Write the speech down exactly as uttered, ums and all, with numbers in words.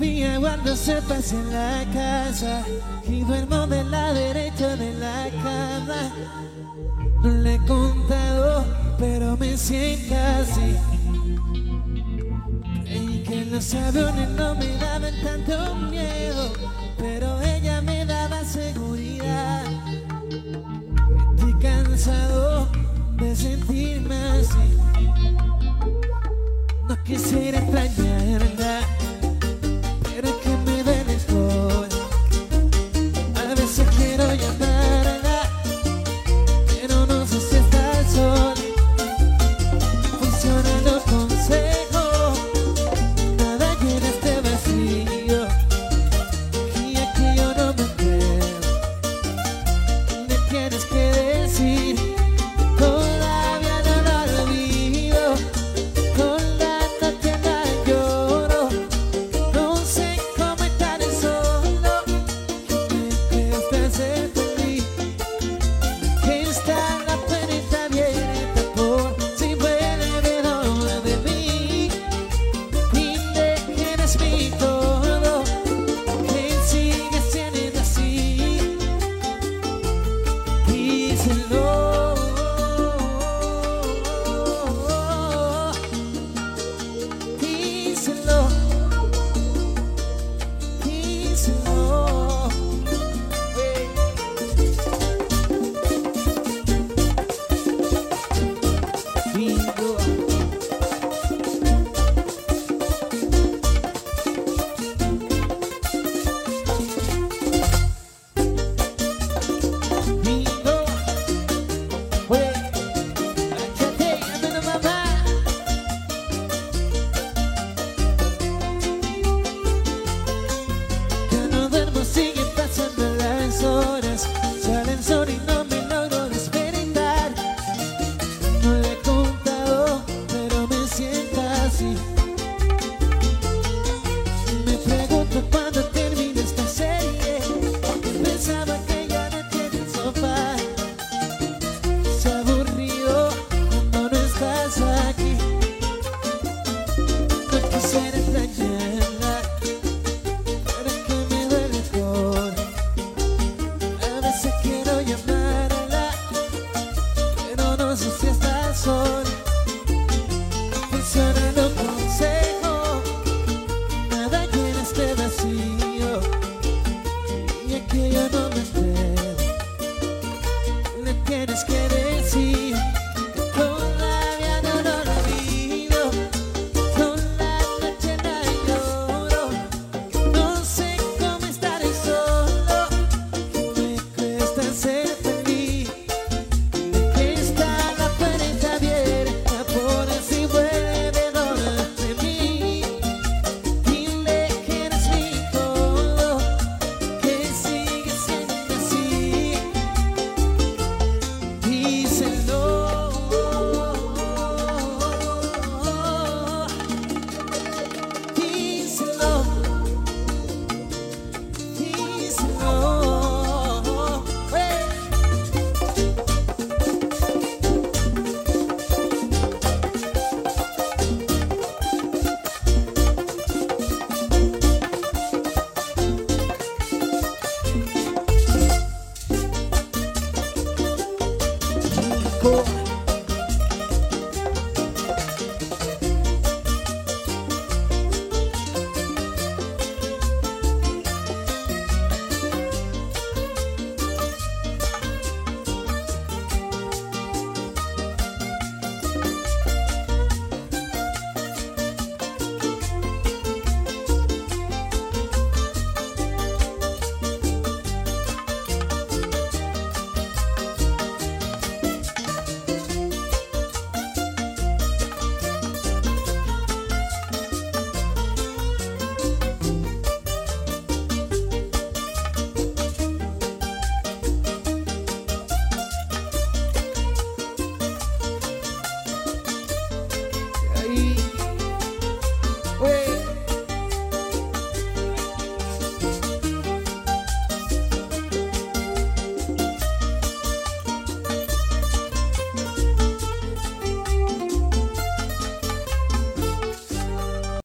día guardo sopas en la casa y duermo de la derecha de la cama. No le he contado, pero me siento así. Creí que los aviones no me daban tanto miedo, pero ella me daba seguridad. Estoy cansado de sentirme así. No quisiera extrañarla, pero es que me duele el corazón. A veces quiero llamarla, pero no sé si está sola. Funcionan los consejos, nada llena este vacío. Y aquí yo no me quedo. Me tienes que decir, todavía no lo olvido. Con la noche la lloro, no sé cómo estar solo. Me cuesta ser feliz, que está la puerta abierta por si puede ver ahora de mí. Dile que eres mi todo, que sigue siendo así. Díselo, díselo, díselo. Digo, digo, güey, échate, anda mamá. Ya no duermo, siguen pasando las horas. Salen sol y no me logro despertar. No le he contado, pero me siento así. Me pregunto cuándo termina esta serie. Pensaba que ya no tiene el sofá. Se ha aburrido cuando no estás aquí. No quisiera extrañarla, pero es que me duele el corazón. A veces quiero llamarla, pero no sé si está sola. Funcionan los consejos, nada llena este vacío. Y aquí yo no me